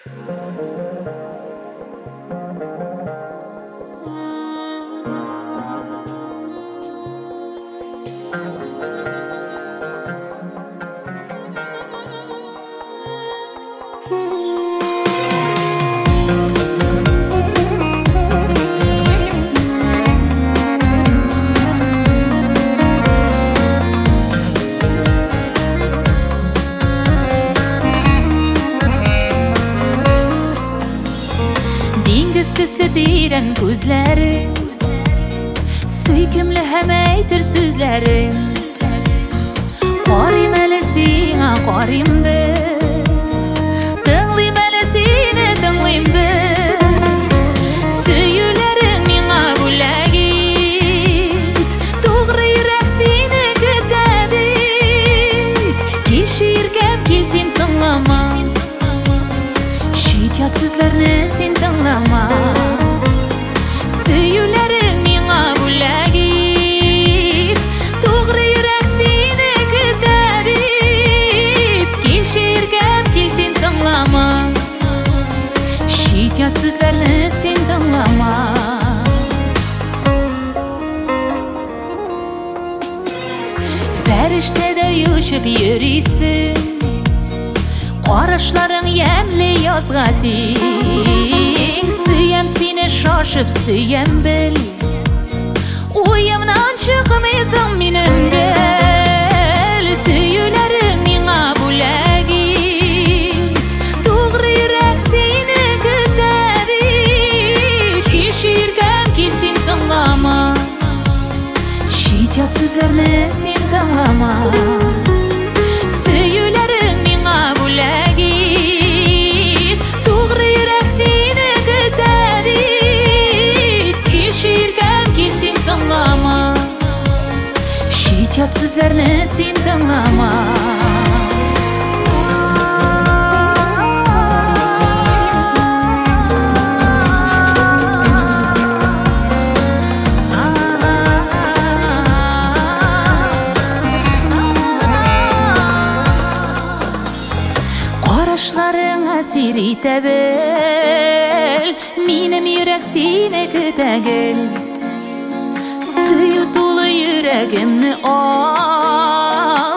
Төстө тирән күзләрең, сөйкемле һәм әйтер сүзләрең. Карыйм әле сиңа, карыйм бер, тыңлыйм әле сине, тыңлыйм бер. Сөюләрең миңа бүләк ит, тугры йөрәк сине көтә бит. Килче иркәм, кил син соңлама, чит ят сүзләрне син тыңлама. Сөюләрең миңа бүләк ит, тугры йөрәк сине көтә бит. Килче иркәм, кил син соңлама, чит ят сүзләрне син тыңлама. Фәрештәдәй очып йөрисең, карашларың ямьле язга тиң. Сөям сине шашып сөям бел, уемнан чыкмыйсың минем гел. Сөюләрең миңа бүләк ит, тугры йөрәк сине көтә бит. Килче иркәм, кил син соңлама, чит ят сүзләрне син тыңлама. Сөюләрең миңа бүләк ит, тугры йөрәк сине көтә бит. Килче иркәм, кил син соңлама, чит ят сүзләрне син тыңлама. Карашларың әсир итә бел, минем йөрәк сине көтә гел. Сөю тулы йөрәгемне ал,